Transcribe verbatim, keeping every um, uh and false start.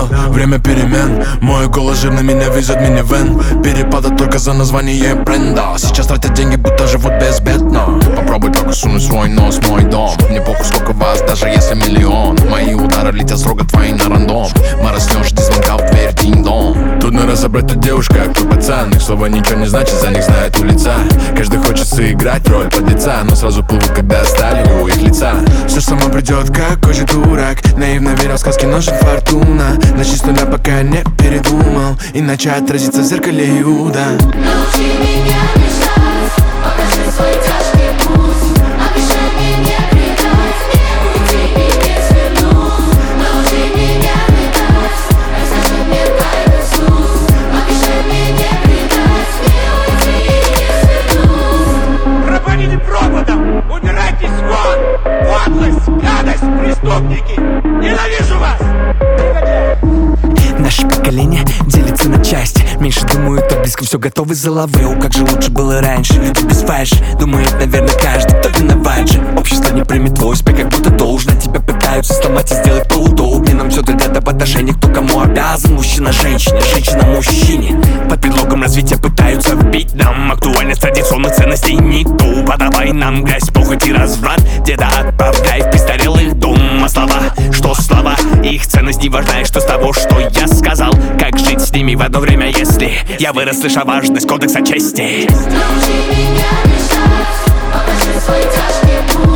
Настал время перемен. Мой голос жирный, меня везет минивэн. Перепады только за название бренда. Сейчас тратят деньги, будто живут безбедно. Попробуй только сунуть свой нос в мой дом. Мне похуй сколько вас, даже если миллион. Мои удары летят строго твои на рандом. Морознёшь, жди звонка в дверь, динь-дон. Трудно разобрать, тут девушка, а кто пацан. Их слова ничего не значит, за них знает улица. Каждый хочет сыграть роль подлеца, но сразу плывут, когда стали у их лица. Все само придет, какой же дурак. Наивно верил в сказки, но жизнь фортуна. Начни с нуля, пока не передумал, иначе отразится в зеркале Иуда. Научи меня мечтать, покажи свой тяжкий путь. Обещай мне не предать, не уйти и не свернуть. Научи меня летать, расскажи мне тайны снов. Обещай мне не предать, не уйти и не свернуть. Пропадите пропадом, убирайтесь вон! Подлость, гадость, преступники! Ненавижу вас! Наше поколение делится на части. Меньше думают, так близко все готовы за лавы. О, как же лучше было раньше. Люди без фальши, думает, наверное, каждый, кто виноват же. Общество не примет твой успех, как будто должно. Тебя пытаются сломать и сделать поудобнее. Нам все говорят об отношениях, кто кому обязан. Мужчина женщине, женщина мужчине. Под предлогом развития пытаются вбить нам актуальность традиционных ценностей не ту. Подавай нам грязь, похоть и разврат. Деда отправляй в престарелых дом. А слова, что слова, их ценность не важна. И что с того, что я сказал, как жить с ними в одно время, если я вырос, слыша важность кодекса чести. Научи меня мечтать, покажи свой тяжкий путь.